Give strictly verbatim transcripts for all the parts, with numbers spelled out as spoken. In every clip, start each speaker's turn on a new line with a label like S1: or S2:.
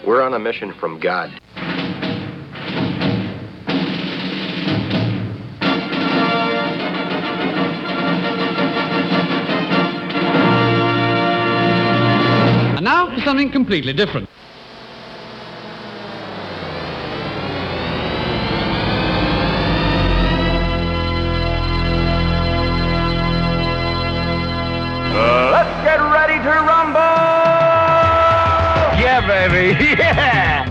S1: We're on a mission from God.
S2: And now for something completely different.
S3: Uh, let's get ready to rumble! Yeah, baby, yeah!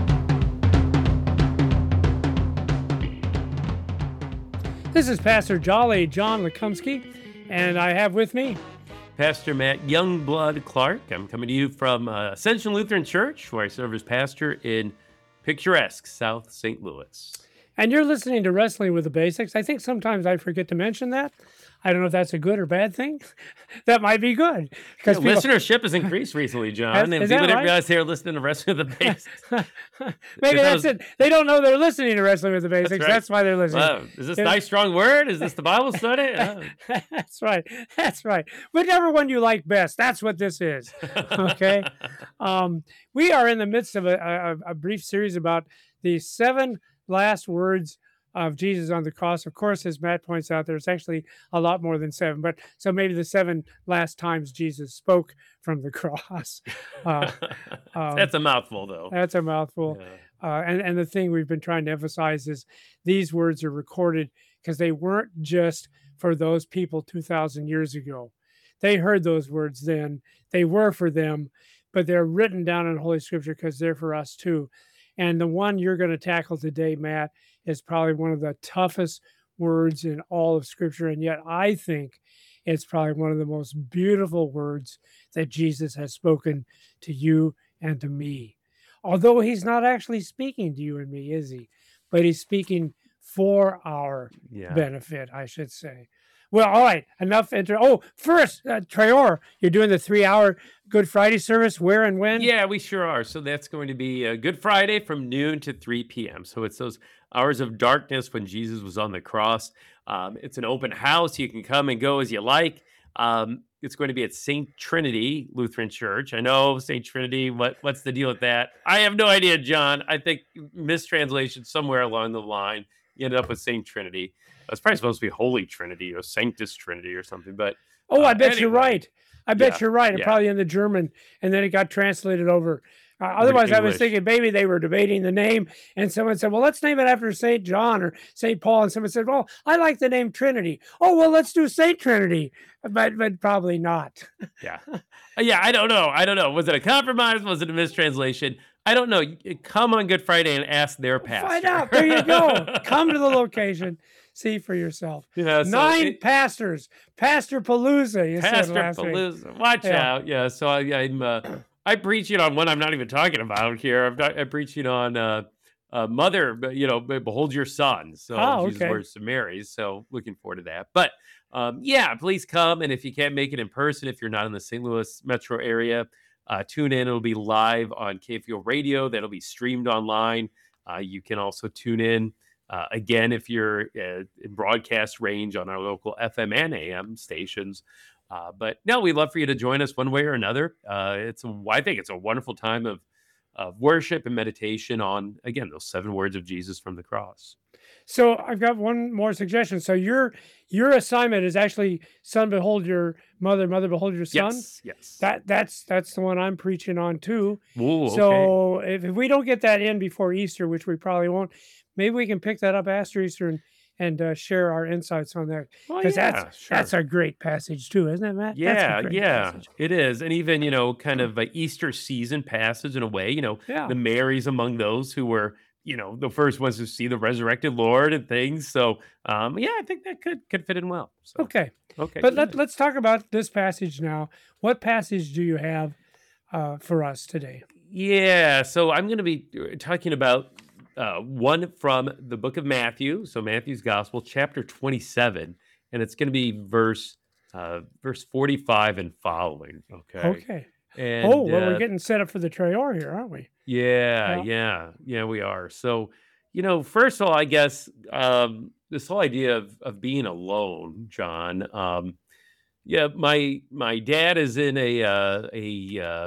S4: This is Pastor Jolly John Lekumsky, and I have with me
S5: Pastor Matt Youngblood Clark. I'm coming to you from uh, Ascension Lutheran Church, where I serve as pastor in picturesque South Saint Louis.
S4: And you're listening to Wrestling with the Basics. I think sometimes I forget to mention that. I don't know if that's a good or bad thing. That might be good.
S5: Yeah, people... Listenership has increased recently, John.
S4: Has,
S5: and
S4: is
S5: people
S4: that
S5: didn't
S4: right?
S5: realize they were listening to Wrestling with the Basics.
S4: Maybe that's
S5: was...
S4: it. They don't know they're listening to Wrestling with the Basics. That's,
S5: right.
S4: That's why they're listening.
S5: Wow. Is this a nice, strong word? Is this the Bible study? Oh.
S4: That's right. That's right. Whichever one you like best, that's what this is. Okay? um, we are in the midst of a, a, a brief series about the seven last words of Jesus on the cross. Of course, as Matt points out, there's actually a lot more than seven, but so maybe the seven last times Jesus spoke from the cross. Uh, um,
S5: that's a mouthful, though.
S4: That's a mouthful. Yeah. Uh, and, and the thing we've been trying to emphasize is these words are recorded because they weren't just for those people two thousand years ago. They heard those words then. They were for them, but they're written down in Holy Scripture because they're for us too. And the one you're going to tackle today, Matt, is probably one of the toughest words in all of Scripture. And yet I think it's probably one of the most beautiful words that Jesus has spoken to you and to me. Although he's not actually speaking to you and me, is he? But he's speaking for our yeah. benefit, I should say. Well, all right, enough. Inter- oh, first, uh, Traor, you're doing the three-hour Good Friday service. Where and when?
S5: Yeah, we sure are. So that's going to be uh, Good Friday from noon to three p.m. So it's those hours of darkness when Jesus was on the cross. Um, it's an open house. You can come and go as you like. Um, it's going to be at Saint Trinity Lutheran Church. I know, Saint Trinity, what, what's the deal with that? I have no idea, John. I think mistranslation somewhere along the line. You ended up with Saint Trinity. It's probably supposed to be Holy Trinity or Sanctus Trinity or something, but
S4: oh,
S5: uh,
S4: I bet
S5: anyway.
S4: you're right. I bet
S5: yeah,
S4: you're right. It's
S5: yeah.
S4: probably in the German, and then it got translated over. Uh, otherwise, I was thinking maybe they were debating the name, and someone said, "Well, let's name it after Saint John or Saint Paul," and someone said, "Well, I like the name Trinity." Oh, well, let's do Saint Trinity, but but probably not.
S5: yeah, yeah. I don't know. I don't know. Was it a compromise? Was it a mistranslation? I don't know. Come on Good Friday and ask their pastor.
S4: Find out. There you go. Come to the location. See for yourself.
S5: Yeah, so
S4: Nine
S5: it,
S4: pastors. Pastor Palooza. You
S5: Pastor
S4: said last
S5: Palooza.
S4: week.
S5: Watch
S4: yeah.
S5: out. Yeah. So I, I'm uh, I'm preaching on one I'm not even talking about here. I'm, not, I'm preaching on uh, uh, Mother, you know, behold your son. So
S4: oh,
S5: Jesus'
S4: okay.
S5: words to Mary. So looking forward to that. But um, yeah, please come. And if you can't make it in person, if you're not in the Saint Louis metro area, uh, tune in. It'll be live on K F U O Radio. That'll be streamed online. Uh, you can also tune in. Uh, again, if you're uh, in broadcast range on our local F M and A M stations. Uh, but no, we'd love for you to join us one way or another. Uh, it's a, I think it's a wonderful time of, of worship and meditation on, again, those seven words of Jesus from the cross.
S4: So I've got one more suggestion. So your your assignment is actually son, behold your mother, mother, behold your son.
S5: Yes, yes.
S4: That that's that's the one I'm preaching on too.
S5: Ooh,
S4: so
S5: okay.
S4: if, if we don't get that in before Easter, which we probably won't, maybe we can pick that up after Easter and, and uh, share our insights on that.
S5: Because
S4: well, yeah,
S5: that's
S4: sure. that's a great passage too, isn't it, Matt?
S5: Yeah, yeah,
S4: passage.
S5: It is. And even, you know, kind of a Easter season passage in a way, you know,
S4: yeah.
S5: the Marys among those who were, you know, the first ones to see the resurrected Lord and things. So, um, yeah, I think that could could fit in well. So,
S4: okay.
S5: Okay.
S4: But let, let's talk about this passage now. What passage do you have uh, for us today?
S5: Yeah. So I'm going to be talking about uh, one from the book of Matthew. So Matthew's Gospel, chapter twenty-seven. And it's going to be verse uh, verse forty-five and following. Okay.
S4: Okay.
S5: And,
S4: oh, well,
S5: uh,
S4: we're getting set up for the Traor here, aren't we?
S5: Yeah, yeah, yeah, yeah, we are. So, you know, first of all, I guess um, this whole idea of, of being alone, John. Um, yeah, my my dad is in a uh, a uh,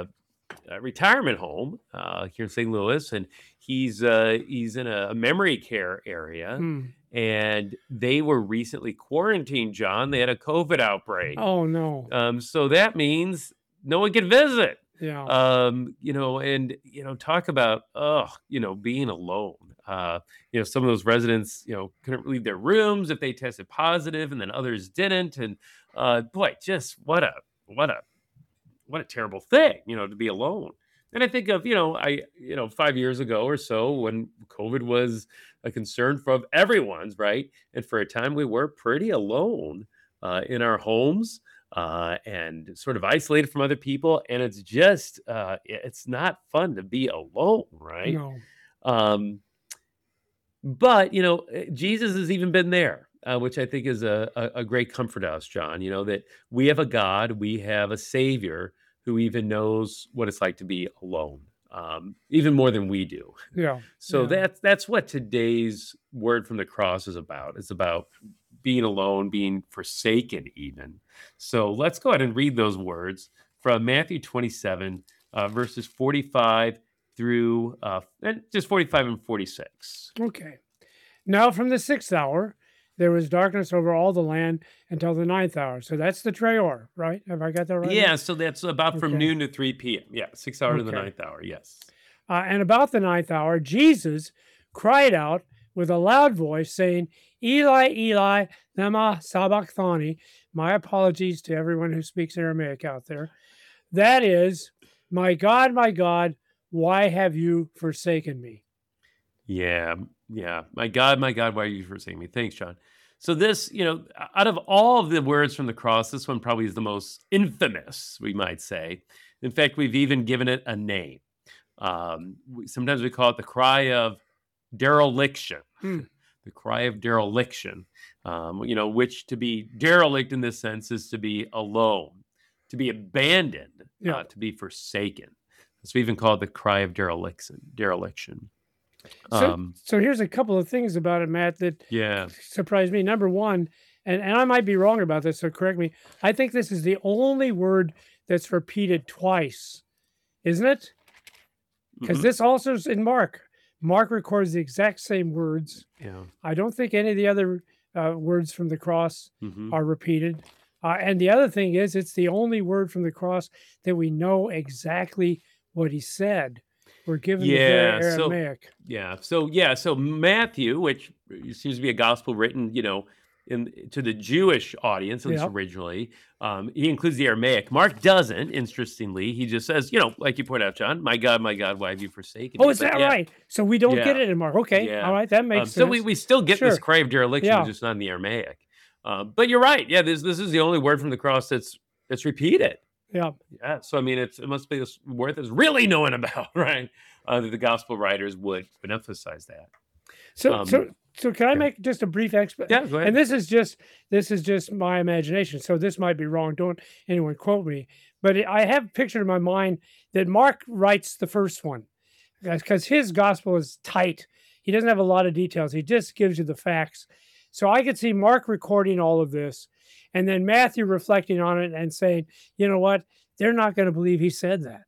S5: a retirement home uh, here in Saint Louis, and he's uh, he's in a, a memory care area,
S4: Hmm.
S5: and they were recently quarantined. John, they had a COVID outbreak,
S4: Oh no.
S5: um, so that means no one can visit.
S4: Yeah.
S5: Um, you know, and you know, talk about oh, you know, being alone. Uh, you know, some of those residents, you know, couldn't leave their rooms if they tested positive, and then others didn't. And uh, boy, just what a what a what a terrible thing, you know, to be alone. And I think of, you know, I, you know, five years ago or so when COVID was a concern for everyone's, right? And for a time we were pretty alone uh, in our homes uh, and sort of isolated from other people. And it's just, uh, it's not fun to be alone, right?
S4: No.
S5: Um, but, you know, eh, Jesus has even been there. Uh, which I think is a, a, a great comfort to us, John. You know, that we have a God, we have a Savior who even knows what it's like to be alone, um, even more than we do.
S4: Yeah.
S5: So
S4: yeah.
S5: that's that's what today's word from the cross is about. It's about being alone, being forsaken, even. So let's go ahead and read those words from Matthew twenty-seven, uh, verses forty-five through uh, and just forty-five and forty-six.
S4: Okay. Now from the sixth hour, there was darkness over all the land until the ninth hour. So that's the Traor, right? Have I got that right?
S5: Yeah, so that's about from
S4: Okay.
S5: noon to three p.m. Yeah, six hours to the
S4: Okay.
S5: ninth hour. Yes.
S4: Uh, and about the ninth hour, Jesus cried out with a loud voice, saying, Eli, Eli, lema sabachthani. My apologies to everyone who speaks Aramaic out there. That is, my God, my God, why have you forsaken me?
S5: Yeah, yeah. My God, my God, why are you forsaking me? Thanks, John. So this, you know, out of all of the words from the cross, this one probably is the most infamous, we might say. In fact, we've even given it a name. Um, we, sometimes we call it the cry of dereliction.
S4: Hmm.
S5: The cry of dereliction. Um, you know, which to be derelict in this sense is to be alone, to be abandoned,
S4: Yeah.
S5: uh, to be forsaken. So we even call it the cry of dereliction. Dereliction.
S4: So,
S5: Um,
S4: so here's a couple of things about it, Matt, that
S5: yeah.
S4: surprised me. Number one, and, and I might be wrong about this, so correct me. I think this is the only word that's repeated twice, isn't it? Because
S5: Mhm.
S4: this also is in Mark. Mark records the exact same words.
S5: Yeah.
S4: I don't think any of the other uh, words from the cross
S5: Mhm.
S4: are repeated. Uh, and the other thing is, it's the only word from the cross that we know exactly what he said. We're given
S5: Yeah,
S4: the very
S5: so-
S4: Aramaic.
S5: Yeah. So yeah. So Matthew, which seems to be a gospel written, you know, in to the Jewish audience, at least
S4: Yep.
S5: originally, um, he includes the Aramaic. Mark doesn't. Interestingly, he just says, you know, like you point out, John, my God, my God, why have you forsaken
S4: Oh,
S5: me?
S4: is
S5: But
S4: that
S5: yeah,
S4: right? So we don't get
S5: Yeah.
S4: it in Mark. Okay.
S5: Yeah.
S4: All right. That
S5: Um,
S4: makes sense.
S5: so we, we still get this
S4: Sure.
S5: cry of dereliction,
S4: Yeah.
S5: just not in the Aramaic. Uh, but you're right. Yeah, this this is the only word from the cross that's that's repeated.
S4: Yeah.
S5: Yeah, so I mean, it's it must be this word that's really known about, right? Uh, that the gospel writers would would emphasize that.
S4: So,
S5: Um,
S4: so, so can I
S5: yeah.
S4: make just a brief exp-
S5: Yeah, go ahead.
S4: And this is just this is just my imagination. So this might be wrong. Don't anyone quote me. But it- I have pictured in my mind that Mark writes the first one because his gospel is tight. He doesn't have a lot of details. He just gives you the facts. So I could see Mark recording all of this, and then Matthew reflecting on it and saying, "You know what? They're not going to believe he said that.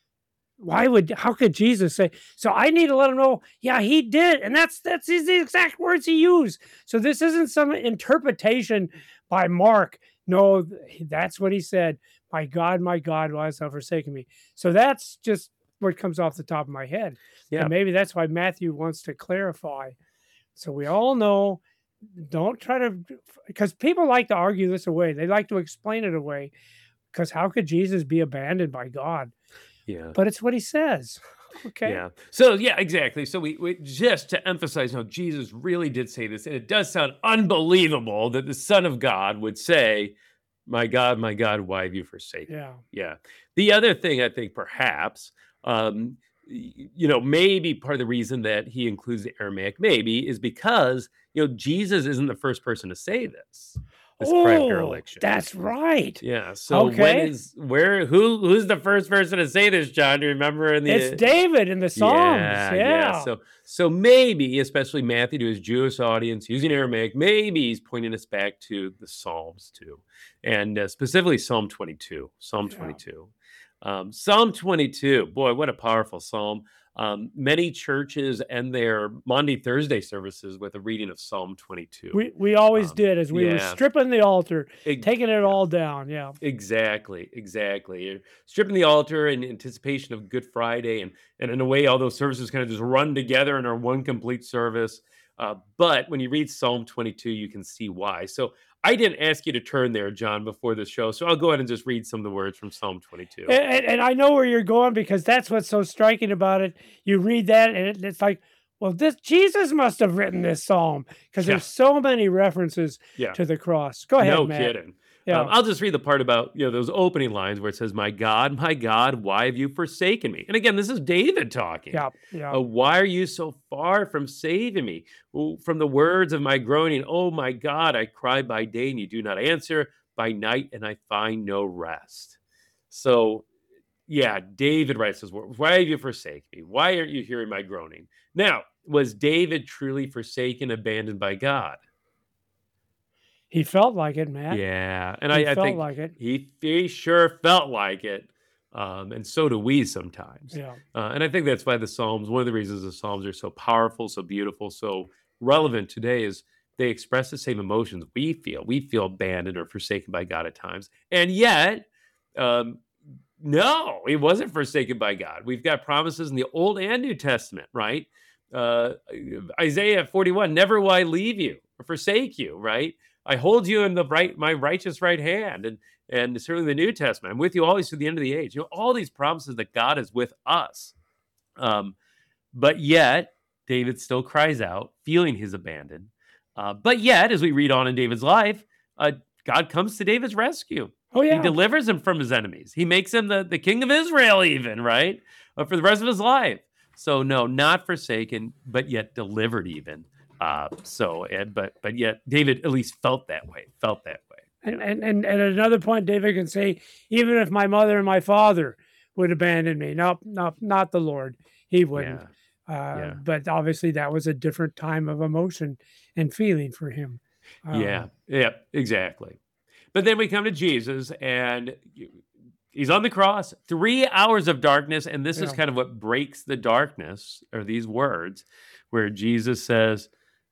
S4: Why would? How could Jesus say?" So I need to let him know. Yeah, he did, and that's that's his the exact words he used. So this isn't some interpretation by Mark. No, th- that's what he said. My God, my God, why hast thou forsaken me? So that's just what comes off the top of my head.
S5: Yeah.
S4: And maybe that's why Matthew wants to clarify. So we all know. Don't try to, because people like to argue this away. They like to explain it away. Because how could Jesus be abandoned by God?
S5: Yeah.
S4: But it's what he says. Okay.
S5: Yeah. So yeah, exactly. So we, we just to emphasize, no, Jesus really did say this, and it does sound unbelievable that the Son of God would say, "My God, my God, why have you forsaken me?"
S4: Yeah.
S5: Yeah. The other thing I think perhaps, um, y- you know, maybe part of the reason that he includes the Aramaic, maybe, is because you know Jesus isn't the first person to say this. This cry of
S4: Oh,
S5: dereliction.
S4: that's right.
S5: Yeah. So when
S4: Okay.
S5: is where who who's the first person to say this, John? Do you remember in the
S4: It's David in the Psalms. Yeah.
S5: So so maybe, especially Matthew to his Jewish audience using Aramaic, maybe he's pointing us back to the Psalms too, and uh, specifically Psalm twenty-two. Psalm
S4: Yeah.
S5: twenty-two. Um, Psalm twenty-two, boy, what a powerful psalm. Um, many churches end their Monday, Thursday services with a reading of Psalm twenty-two.
S4: We we always
S5: Um,
S4: did as we were
S5: yeah,
S4: stripping the altar,
S5: ex-
S4: taking it
S5: yeah,
S4: all down. Yeah.
S5: exactly, exactly. You're stripping the altar in anticipation of Good Friday, and and in a way, all those services kind of just run together and are one complete service. Uh, but when you read Psalm twenty-two, you can see why. So I didn't ask you to turn there, John, before the show. So I'll go ahead and just read some of the words from Psalm twenty-two.
S4: And, and, and I know where you're going because that's what's so striking about it. You read that and it, it's like, well, this Jesus must have written this psalm because
S5: Yeah.
S4: there's so many references
S5: Yeah.
S4: to the cross. Go ahead,
S5: No
S4: Matt.
S5: kidding.
S4: Yeah.
S5: Um, I'll just read the part about, you know, those opening lines where it says, "My God, my God, why have you forsaken me?" And again, this is David talking.
S4: Yeah. Yeah.
S5: Uh, why are you so far from saving me? Oh, from the words of my groaning, oh my God, I cry by day and you do not answer, by night and I find no rest. So, yeah, David writes those words. Why have you forsaken me? Why aren't you hearing my groaning? Now, was David truly forsaken, abandoned by God?
S4: He felt like it, Matt.
S5: Yeah, and
S4: He
S5: I, I
S4: felt
S5: think
S4: like it.
S5: he he sure felt like it, um, and so do we sometimes.
S4: Yeah.
S5: Uh, and I think that's why the Psalms. One of the reasons the Psalms are so powerful, so beautiful, so relevant today is they express the same emotions we feel. We feel abandoned or forsaken by God at times, and yet, um, no, he wasn't forsaken by God. We've got promises in the Old and New Testament, right? Uh, Isaiah forty-one, never will I leave you or forsake you, right? I hold you in the right, my righteous right hand, and and certainly the New Testament. I'm with you always to the end of the age. You know, all these promises that God is with us. Um, but yet, David still cries out, feeling his abandon. Uh, but yet, as we read on in David's life, uh, God comes to David's rescue.
S4: Oh,
S5: He
S4: yeah.
S5: delivers him from his enemies. He makes him the, the king of Israel, even, right? Uh, for the rest of his life. So, no, not forsaken, but yet delivered, even. Uh, so, and, but but yet David at least felt that way, felt that way.
S4: And, and, and, and at another point, David can say, even if my mother and my father would abandon me, no, no, not the Lord, he wouldn't.
S5: Yeah.
S4: Uh,
S5: Yeah.
S4: But obviously, that was a different time of emotion and feeling for him. Um,
S5: Yeah, yeah, exactly. But then we come to Jesus, and he's on the cross, three hours of darkness, and this is
S4: Yeah.
S5: kind of what breaks the darkness, or these words, where Jesus says,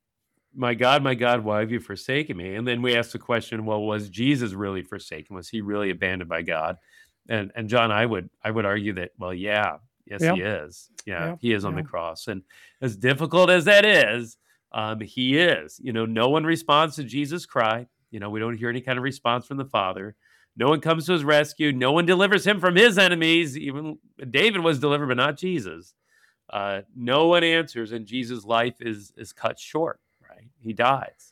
S5: "My God, my God, why have you forsaken me?" And then we ask the question, well, was Jesus really forsaken? Was he really abandoned by God? And and John, I would I would argue that, well, yeah, yes,
S4: Yeah.
S5: he is. Yeah,
S4: Yeah.
S5: he is on the
S4: Yeah.
S5: cross. And as difficult as that is, um, he is. You know, no one responds to Jesus' cry. You know, we don't hear any kind of response from the Father. No one comes to his rescue. No one delivers him from his enemies. Even David was delivered, but not Jesus. Uh, no one answers, and Jesus' life is is cut short. Right, he dies.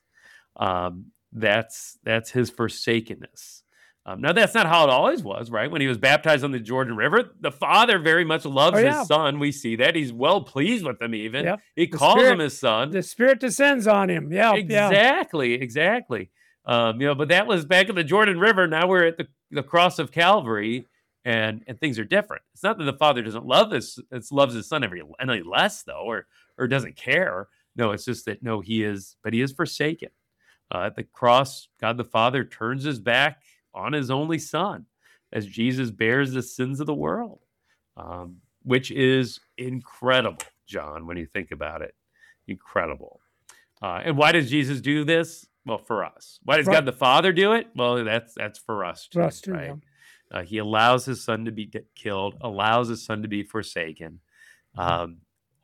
S5: Um, that's that's his forsakenness. Um, now, that's not how it always was, right? When he was baptized on the Jordan River, the Father very much loves
S4: Oh,
S5: his
S4: yeah.
S5: son. We see that he's well pleased with him. Even
S4: Yep.
S5: he
S4: The
S5: calls
S4: Spirit-
S5: him his son.
S4: The Spirit descends on him. Yeah. Yeah.
S5: Exactly, exactly. Um, you know, but that was back at the Jordan River. Now we're at the, the cross of Calvary, and and things are different. It's not that the Father doesn't love this; it's loves his Son every any less though, or or doesn't care. No, it's just that no, he is, but he is forsaken. Uh, at the cross, God the Father turns his back on his only Son as Jesus bears the sins of the world, um, which is incredible, John, when you think about it. Incredible. Uh, and why does Jesus do this? Well, for us. Why does
S4: Right.
S5: God the Father do it? Well, that's that's for us too,
S4: For us too,
S5: right?
S4: yeah.
S5: Uh, he allows his son to be d- killed, allows his son to be forsaken, um,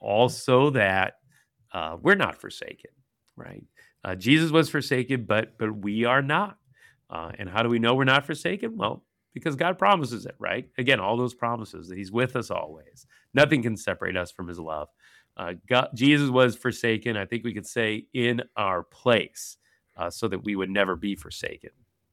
S5: also that uh, we're not forsaken, right? Uh, Jesus was forsaken, but but we are not. Uh, and how do we know we're not forsaken? Well, because God promises it, right? Again, all those promises that he's with us always. Nothing can separate us from his love. Uh, God, Jesus was forsaken, I think we could say, in our place, uh, so that we would never be forsaken.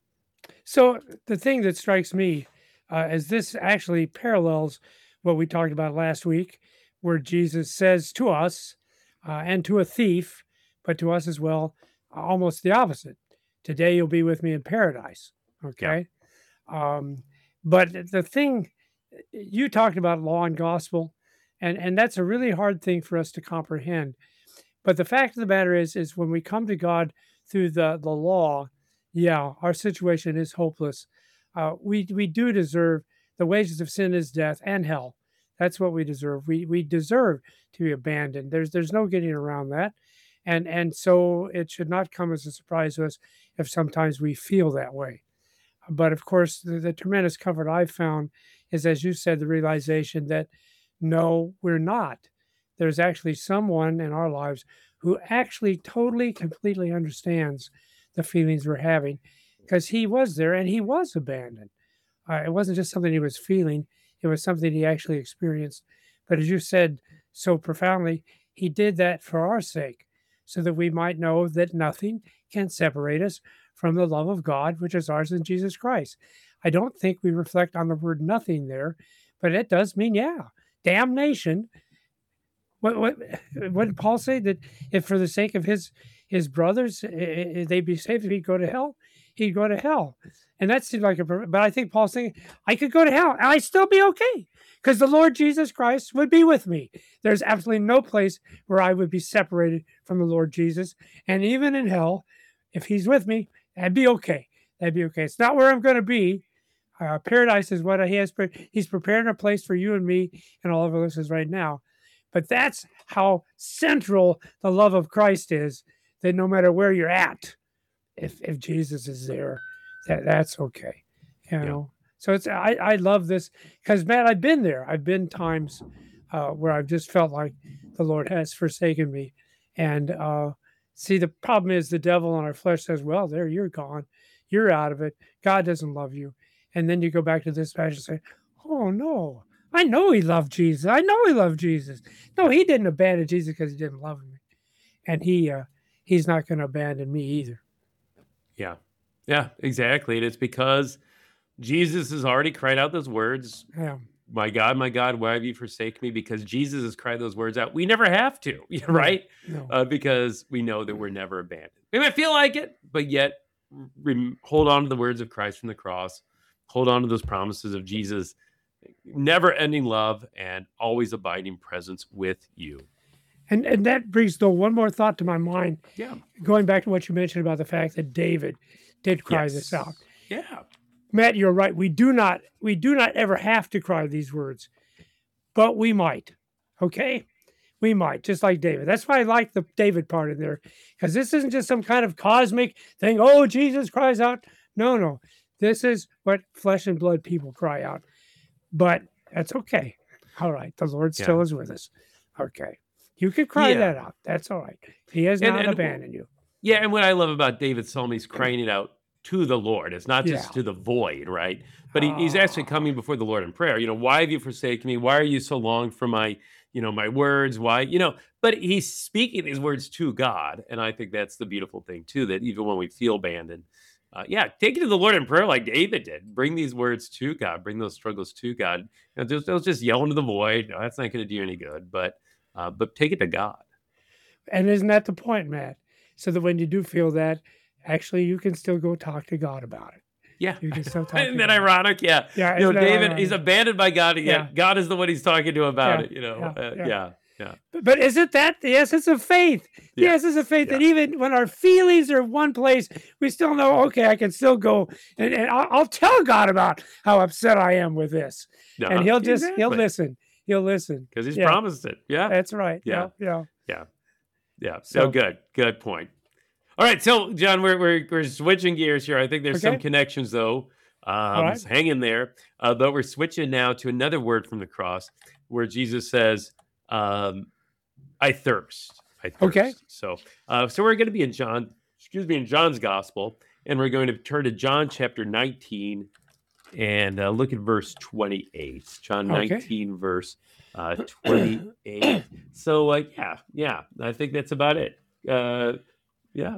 S4: So the thing that strikes me uh, is this actually parallels what we talked about last week, where Jesus says to us uh, and to a thief, but to us as well, almost the opposite. Today you'll be with me in paradise. Okay. Um, but the thing you talked about law and gospel, and, and that's a really hard thing for us to comprehend. But the fact of the matter is, is when we come to God through the, the law, yeah, our situation is hopeless. Uh, we we do deserve The wages of sin is death and hell. That's what we deserve. We we deserve to be abandoned. There's there's no getting around that. And and so it should not come as a surprise to us if sometimes we feel that way. But of course, the, the tremendous comfort I've found is, as you said, the realization that no, we're not. There's actually someone in our lives who actually totally, completely understands the feelings we're having, because he was there and he was abandoned. Uh, it wasn't just something he was feeling. It was something he actually experienced. But as you said so profoundly, he did that for our sake, so that we might know that nothing can separate us from the love of God, which is ours in Jesus Christ. I don't think we reflect on the word nothing there, but it does mean, yeah, damnation. What what what did Paul say? That if for the sake of his his brothers eh, they'd be saved, if he'd go to hell, he'd go to hell. And that seemed like a, but I think Paul's saying, I could go to hell and I'd still be okay, because the Lord Jesus Christ would be with me. There's absolutely no place where I would be separated from the Lord Jesus. And even in hell, if he's with me, that'd be okay. That'd be okay. It's not where I'm going to be. Uh, paradise is what he has. He's preparing a place for you and me and all of our listeners right now. But that's how central the love of Christ is, that no matter where you're at, if if Jesus is there, that that's okay. You know. Yeah. So it's I, I love this, because, man, I've been there. I've been times uh, where I've just felt like the Lord has forsaken me. And uh, see, the problem is the devil in our flesh says, well, there, you're gone. You're out of it. God doesn't love you. And then you go back to this passage and say, oh, no, I know he loved Jesus. I know he loved Jesus. No, he didn't abandon Jesus because he didn't love me. And he uh, he's not going to abandon me either.
S5: Yeah. Yeah, exactly. And it's because Jesus has already cried out those words.
S4: Yeah.
S5: My God, my God, why have you forsaken me? Because Jesus has cried those words out. We never have to, right?
S4: No.
S5: Uh, because we know that we're never abandoned. We might feel like it, but yet rem- hold on to the words of Christ from the cross. Hold on to those promises of Jesus, never-ending love and always abiding presence with you.
S4: And and that brings, though, one more thought to my mind.
S5: Yeah.
S4: Going back to what you mentioned about the fact that David did cry
S5: Yes.
S4: this out.
S5: Yeah.
S4: Matt, you're right. We do not we do not ever have to cry these words, but we might. Okay? We might, just like David. That's why I like the David part in there, because this isn't just some kind of cosmic thing. Oh, Jesus cries out. No, no. This is what flesh and blood people cry out. But that's okay. All right. The Lord still
S5: Yeah.
S4: is with us. Okay. You could cry
S5: Yeah.
S4: that out. That's all right. He has
S5: And-
S4: not
S5: and-
S4: abandoned you.
S5: Yeah, and what I love about David's psalm, he's crying it out to the Lord. It's not just
S4: Yeah.
S5: to the void, right? But he, he's actually coming before the Lord in prayer. You know, why have you forsaken me? Why are you so long for my, you know, my words? Why, you know, but he's speaking these words to God. And I think that's the beautiful thing too, that even when we feel abandoned, uh, yeah, take it to the Lord in prayer like David did. Bring these words to God. Bring those struggles to God. You know, just, don't just yell into the void. No, that's not going to do you any good. But, uh, but take it to God.
S4: And isn't that the point, Matt? So that when you do feel that, actually you can still go talk to God about it.
S5: Yeah.
S4: You can still talk
S5: Isn't
S4: to
S5: that
S4: God.
S5: ironic? Yeah.
S4: Yeah,
S5: You know,
S4: isn't that
S5: David,
S4: ironic?
S5: he's abandoned by God, and yet
S4: Yeah.
S5: God is the one he's talking to about
S4: Yeah,
S5: it, you know?
S4: yeah,
S5: Uh,
S4: yeah.
S5: yeah. Yeah.
S4: But, but isn't that the essence of faith? The
S5: Yeah.
S4: essence of faith,
S5: Yeah.
S4: that even when our feelings are one place, we still know, okay, I can still go and, and I'll, I'll tell God about how upset I am with this.
S5: No,
S4: And he'll just, he'll
S5: exactly.
S4: listen. He'll listen.
S5: Because he's
S4: Yeah.
S5: promised it. Yeah.
S4: That's right.
S5: Yeah.
S4: Yeah. Yeah.
S5: Yeah. So,
S4: So-
S5: good. Good point. All right. So, John, we're, we're, we're switching gears here. I think there's some
S4: Okay.
S5: connections, though. Um,
S4: right.
S5: so hang in there. Uh, but we're switching now to another word from the cross where Jesus says, um, I thirst. I thirst.
S4: Okay.
S5: So, uh, so we're going to be in John, excuse me, in John's gospel, and we're going to turn to John chapter nineteen and uh, look at verse twenty-eight. John
S4: Okay.
S5: nineteen, verse uh, twenty-eight. So, uh, yeah, yeah, I think that's about it. Uh, yeah.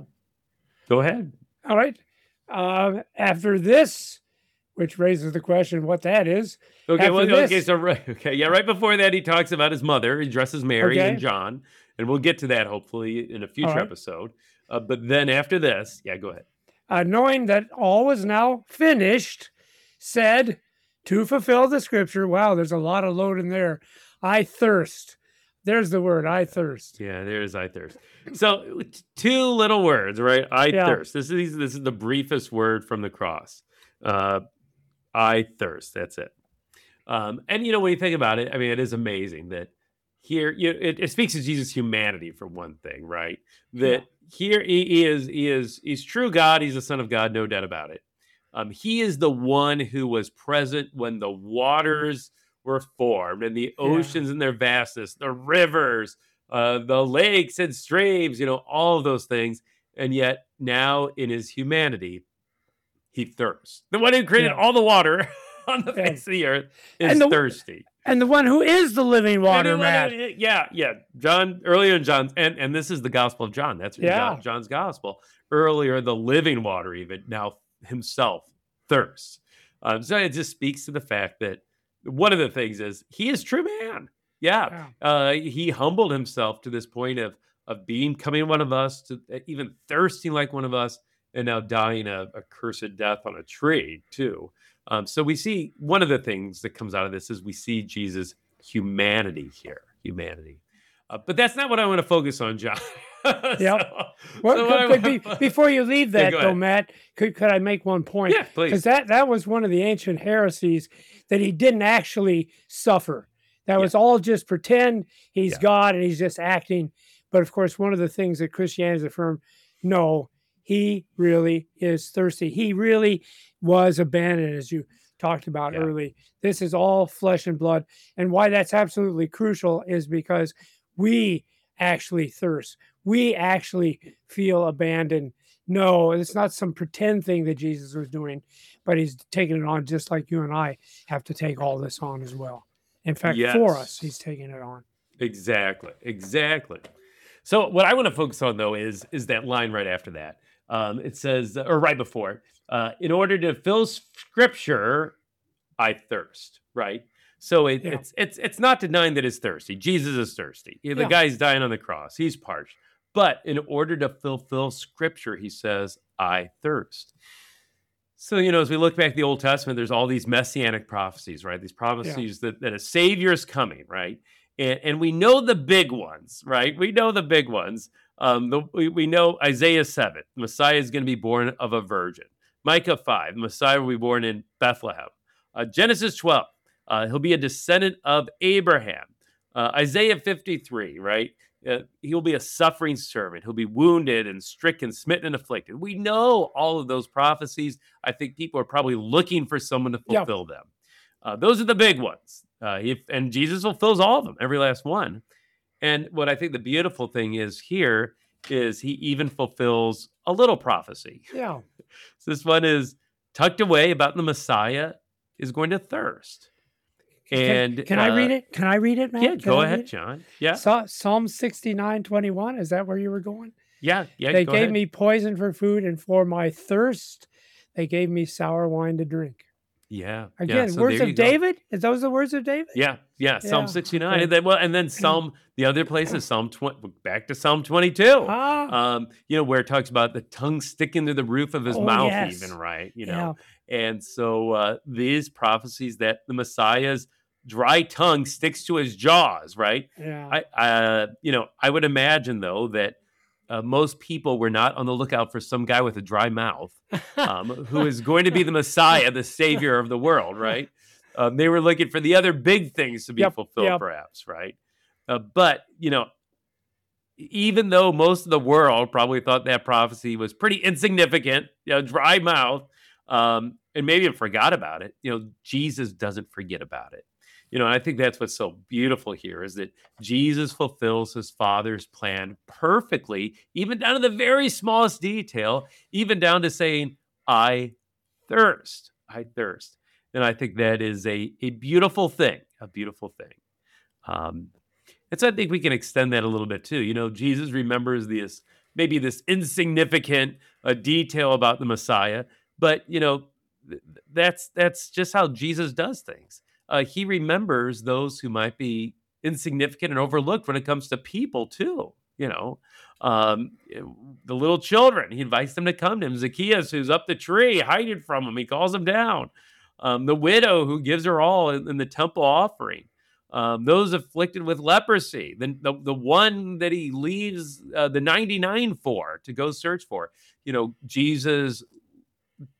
S5: Go ahead.
S4: All right. Um, after this, which raises the question what that is.
S5: Okay,
S4: After
S5: well, okay,
S4: this-
S5: so right, okay, yeah, right before that, he talks about his mother. He addresses Mary
S4: Okay.
S5: and John, and we'll get to that hopefully in a future
S4: right.
S5: episode. Uh, but then after this, yeah, go ahead.
S4: Uh, knowing that all was now finished, said to fulfill the scripture. Wow, there's a lot of load in there. I thirst. There's the word, I thirst.
S5: Yeah, there's I thirst. So t- two little words, right? I
S4: Yeah.
S5: thirst. This is this is the briefest word from the cross. Uh, I thirst. That's it. Um, and you know, when you think about it, I mean, it is amazing that here you it, it speaks to Jesus' humanity for one thing, right?
S4: Yeah.
S5: That here he, he is, he is, he's true God. He's the Son of God, no doubt about it. Um, he is the one who was present when the waters were formed and the
S4: Yeah.
S5: oceans in their vastness, the rivers, uh, the lakes and streams, you know, all of those things. And yet now in his humanity, he thirsts. The one who created
S4: Yeah.
S5: all the water on the
S4: Yeah.
S5: face of the earth is
S4: And the-
S5: thirsty.
S4: And the one who is the living water,
S5: And the one
S4: Matt.
S5: who- Yeah, yeah. John, earlier in John, and, and this is the Gospel of John. That's
S4: Yeah.
S5: John, John's Gospel. Earlier, the living water, even now himself thirsts. Um, so it just speaks to the fact that one of the things is he is true man. Yeah.
S4: Yeah.
S5: Uh, he humbled himself to this point of of being coming one of us, to even thirsting like one of us, and now dying a, a cursed death on a tree too. Um, so we see one of the things that comes out of this is we see Jesus' humanity here, humanity. Uh, but that's not what I want to focus on, John.
S4: Yep.
S5: So-
S4: Well,
S5: so
S4: could-
S5: what I
S4: be-
S5: want-
S4: before you leave
S5: Yeah,
S4: that,
S5: go
S4: though,
S5: ahead.
S4: Matt, could, could I make one point?
S5: Yeah, please.
S4: Because that, that was one of the ancient heresies that he didn't actually suffer. That
S5: Yeah.
S4: was all just pretend. He's
S5: Yeah.
S4: God and he's just acting. But of course, one of the things that Christianity has affirmed, no, he really is thirsty. He really was abandoned, as you talked about
S5: Yeah.
S4: early. This is all flesh and blood. And why that's absolutely crucial is because we actually thirst. We actually feel abandoned. No, it's not some pretend thing that Jesus was doing, but he's taking it on just like you and I have to take all this on as well. In fact, for us,
S5: Yes.
S4: he's taking it on.
S5: Exactly. Exactly. So what I want to focus on though is is that line right after that. Um, it says, or right before, uh, in order to fill Scripture, I thirst. Right. So it,
S4: Yeah.
S5: it's it's it's not denying that it's thirsty. Jesus is thirsty. The
S4: Yeah.
S5: guy's dying on the cross. He's parched. But in order to fulfill Scripture, he says, I thirst. So, you know, as we look back at the Old Testament, there's all these messianic prophecies, right? These prophecies that, that a savior is coming, right? And, and we know the big ones, right? We know the big ones. Um, the, we, we know Isaiah seven, the Messiah is going to be born of a virgin. Micah five, the Messiah will be born in Bethlehem. Uh, Genesis twelve, uh, he'll be a descendant of Abraham. Uh, Isaiah fifty-three, right? Uh, he'll be a suffering servant. He'll be wounded and stricken, smitten and afflicted. We know all of those prophecies. I think people are probably looking for someone to
S4: Yeah.
S5: fulfill them. Uh, those are the big ones. Uh, if, and Jesus fulfills all of them, every last one. And what I think the beautiful thing is here is he even fulfills a little prophecy.
S4: Yeah.
S5: So this one is tucked away about the Messiah is going to thirst. And
S4: Can, can I
S5: uh,
S4: read it? Can I read it, Matt?
S5: Yeah,
S4: Can
S5: go
S4: I
S5: ahead,
S4: read it?
S5: John. Yeah,
S4: Sa- Psalm sixty-nine twenty-one. Is that where you were going?
S5: yeah, yeah.
S4: They
S5: go
S4: gave
S5: ahead.
S4: me poison for food, and for my thirst, they gave me sour wine to drink.
S5: Yeah. yeah,
S4: Again,
S5: so
S4: words
S5: there you
S4: of
S5: go.
S4: David? Is those the words of David?
S5: Yeah, yeah. Psalm
S4: Yeah,
S5: sixty-nine,
S4: okay.
S5: and then well, and then Psalm. The other place is Psalm twenty. Back to Psalm twenty-two.
S4: Ah,
S5: Um, you know, where it talks about the tongue sticking to the roof of his
S4: Oh,
S5: mouth,
S4: yes.
S5: even right. You know, and so uh, these prophecies that the Messiah's dry tongue sticks to his jaws, right?
S4: yeah.
S5: I, uh, you know, I would imagine though that uh, most people were not on the lookout for some guy with a dry mouth um, who is going to be the Messiah, the Savior of the world, right? Um, they were looking for the other big things to be
S4: Yep,
S5: fulfilled,
S4: yep.
S5: perhaps, right? Uh, but you know, even though most of the world probably thought that prophecy was pretty insignificant, you know, dry mouth, um, and maybe even forgot about it, you know, Jesus doesn't forget about it. You know, and I think that's what's so beautiful here is that Jesus fulfills his Father's plan perfectly, even down to the very smallest detail, even down to saying, I thirst, I thirst. And I think that is a, a beautiful thing, a beautiful thing. Um, and so I think we can extend that a little bit too. You know, Jesus remembers this, maybe this insignificant uh, detail about the Messiah, but, you know, th- that's that's just how Jesus does things. Uh, he remembers those who might be insignificant and overlooked when it comes to people too. You know, um, the little children, he invites them to come to him. Zacchaeus, who's up the tree, hiding from him, he calls him down. Um, the widow who gives her all in, in the temple offering. Um, those afflicted with leprosy, the, the, the one that he leaves uh, the ninety-nine for to go search for. You know, Jesus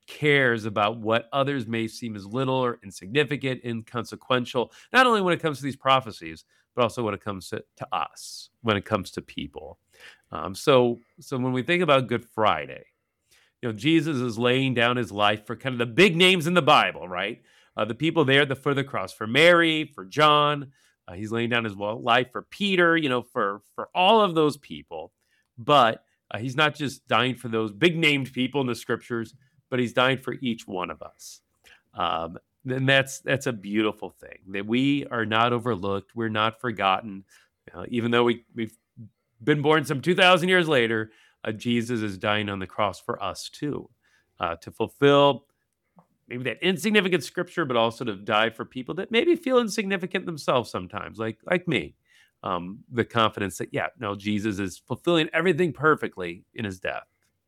S5: cares about what others may seem as little or insignificant, inconsequential, not only when it comes to these prophecies, but also when it comes to, to us, when it comes to people. Um, so, so when we think about Good Friday, you know, Jesus is laying down his life for kind of the big names in the Bible, right? Uh, the people there at the foot of the cross, for Mary, for John. Uh, he's laying down his life for Peter, you know, for, for all of those people. But uh, he's not just dying for those big named people in the scriptures, but he's dying for each one of us. Um, and that's that's a beautiful thing, that we are not overlooked. We're not forgotten. Uh, even though we, we've been born some two thousand years later, uh, Jesus is dying on the cross for us too, uh, to fulfill maybe that insignificant scripture, but also to die for people that maybe feel insignificant themselves sometimes, like like me. Um, the confidence that, yeah, no, Jesus is fulfilling everything perfectly in his death.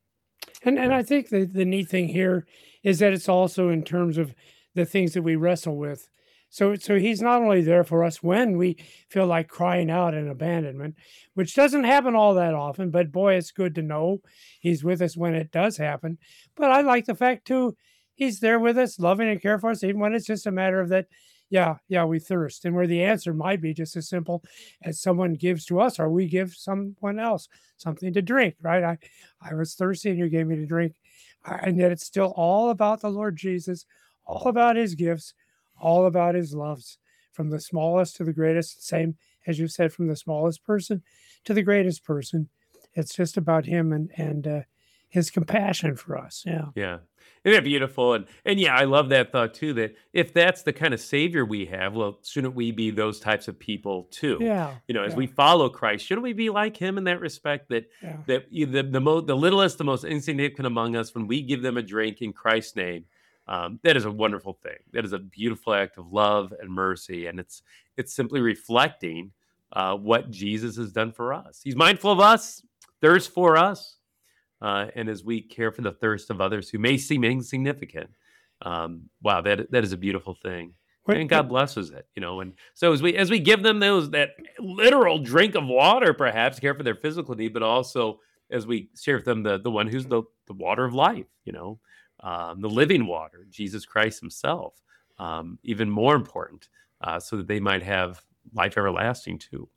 S4: And and I think the, the neat thing here is that it's also in terms of the things that we wrestle with. So so he's not only there for us when we feel like crying out in abandonment, which doesn't happen all that often, but boy, it's good to know he's with us when it does happen. But I like the fact too, he's there with us, loving and care for us, even when it's just a matter of that, yeah, yeah, we thirst. And where the answer might be just as simple as someone gives to us or we give someone else something to drink, right? I, I was thirsty and you gave me to drink. And yet it's still all about the Lord Jesus, all about his gifts, all about his loves, from the smallest to the greatest, same as you said, from the smallest person to the greatest person. It's just about him and, and uh, his compassion for us. Yeah.
S5: Yeah. Isn't that beautiful? And and yeah, I love that thought too, that if that's the kind of Savior we have, well, shouldn't we be those types of people too?
S4: Yeah.
S5: You know, as
S4: yeah.
S5: we follow Christ, shouldn't we be like him in that respect, that
S4: Yeah.
S5: that you- the the, mo- the littlest, the most insignificant among us, when we give them a drink in Christ's name, um, that is a wonderful thing. That is a beautiful act of love and mercy. And it's it's simply reflecting uh, what Jesus has done for us. He's mindful of us, thirsts for us. Uh, and as we care for the thirst of others who may seem insignificant, um, wow, that that is a beautiful thing,
S4: What-
S5: and God blesses it, you know. And so as we as we give them those that literal drink of water, perhaps care for their physical need, but also as we share with them the the one who's the the water of life, you know, um, the living water, Jesus Christ Himself, um, even more important, uh, so that they might have life everlasting too.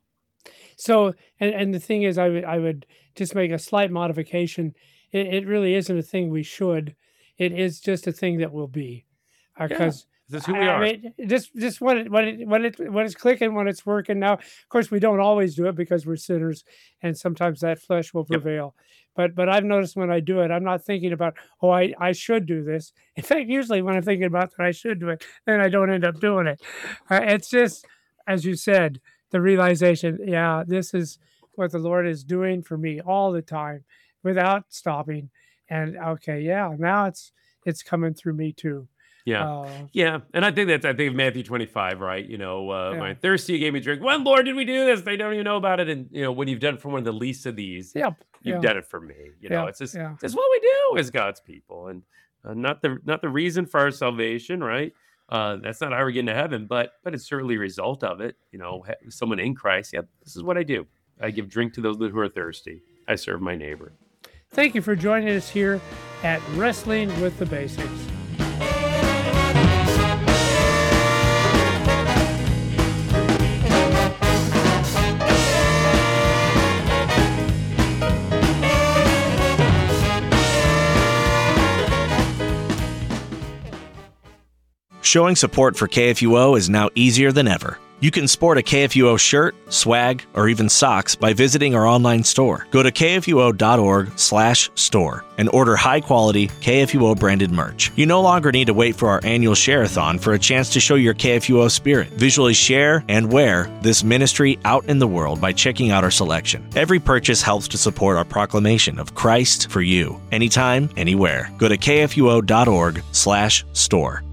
S4: So, and, and the thing is, I would I would just make a slight modification. It, it really isn't a thing we should. It is just a thing that will be, because
S5: This is who we
S4: I, I
S5: are.
S4: mean, just just when it when it when it when it's clicking, when it's working. Now, of course, we don't always do it because we're sinners, and sometimes that flesh will
S5: Yep.
S4: prevail. But but I've noticed when I do it, I'm not thinking about, oh, I I should do this. In fact, usually when I'm thinking about that I should do it, then I don't end up doing it. Uh, it's just, as you said, the realization, yeah, this is what the Lord is doing for me all the time without stopping. And okay, yeah, now it's it's coming through me too.
S5: Yeah.
S4: Uh,
S5: Yeah, and I think that's I think of Matthew twenty-five, right? You know, uh,
S4: Yeah.
S5: when I'm thirsty, you gave me a drink. When, Lord, did we do this? They don't even know about it. And you know, when you've done it for one of the least of these,
S4: yep.
S5: you've
S4: yeah.
S5: done it for me. You know,
S4: Yeah,
S5: it's just
S4: yeah.
S5: it's what we do as God's people, and uh, not the not the reason for our salvation, right? Uh, that's not how we're getting to heaven, but but it's certainly a result of it. You know, ha- someone in Christ. Yeah, this is what I do. I give drink to those who are thirsty. I serve my neighbor.
S4: Thank you for joining us here at Wrestling with the Basics.
S1: Showing support for K F U O is now easier than ever. You can sport a K F U O shirt, swag, or even socks by visiting our online store. Go to k f u o dot org slash store and order high-quality K F U O branded merch. You no longer need to wait for our annual share-a-thon for a chance to show your K F U O spirit. Visually share and wear this ministry out in the world by checking out our selection. Every purchase helps to support our proclamation of Christ for you, anytime, anywhere. Go to k f u o dot org slash store.